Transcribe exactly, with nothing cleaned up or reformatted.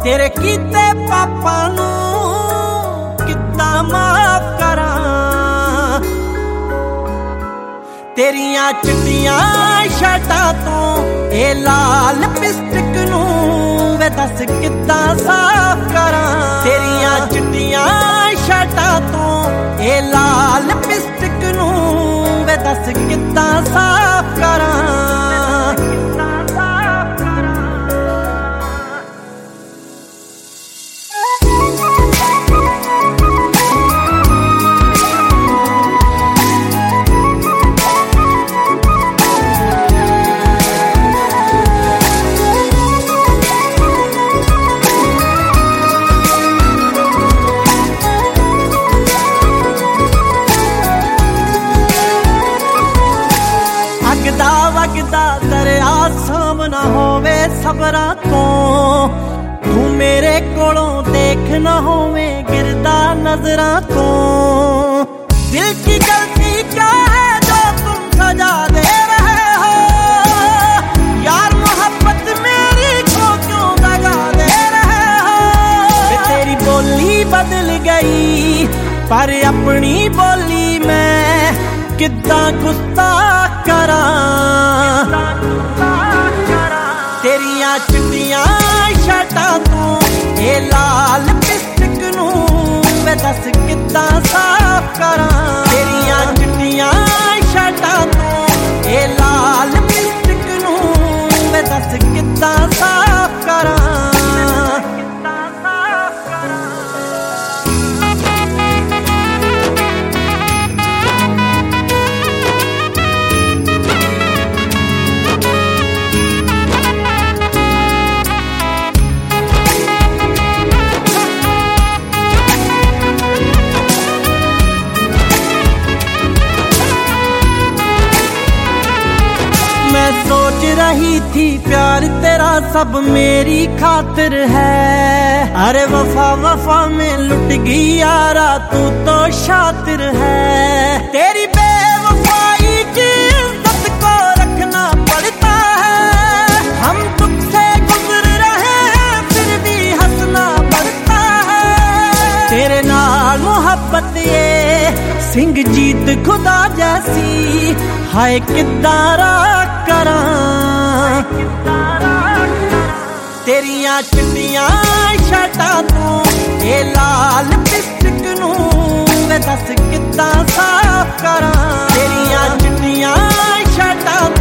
तेरे कीते पापा नू किद्दां माफ करां, तेरियां चिट्टियां शर्टां तो ए लाल लिपस्टिक नू वे दस किद्दां साफ करां। तेरियां चिट्टियां शर्टां तो ए लाल लिपस्टिक नू वे दस किद्दां साफ करां। वगदा वगदा दरिया सामना होवे सबरा तो, तू मेरे कोलों देख न होवे गिरदा नजरा तो। दिल की गलती क्या है जो तुम सजा दे रहे हो, यार मोहब्बत मेरी को क्यों दगा दे रहे हो। तेरी बोली बदल गई पर अपनी बोली मैं किद्दां गुस्ताख करां। तेरियां चिट्टियां शर्टां तू ए लाल लिपस्टिक नू वे दस किद्दां साफ करां। तेरियां चिट्टियां शर्टां तू ए लाल लिपस्टिक नू वे दस किद्दां साफ करां। मैं सोच रही थी प्यार तेरा सब मेरी खातिर है, अरे वफा वफा में लुट गई यारा तू तो शातिर है। तेरी बेवफाई की इज्जत को रखना पड़ता है, हम दुख से गुजर रहे हैं फिर भी हंसना पड़ता है। तेरे नाल मोहब्बत ये सिंह जीत खुदा जैसी हाय किद्दां करां। तेरियां चिट्टियां शर्टां तू ए लाल लिपस्टिक नू वे दस किद्दां साफ करां। तेरियां चिट्टियां शर्टां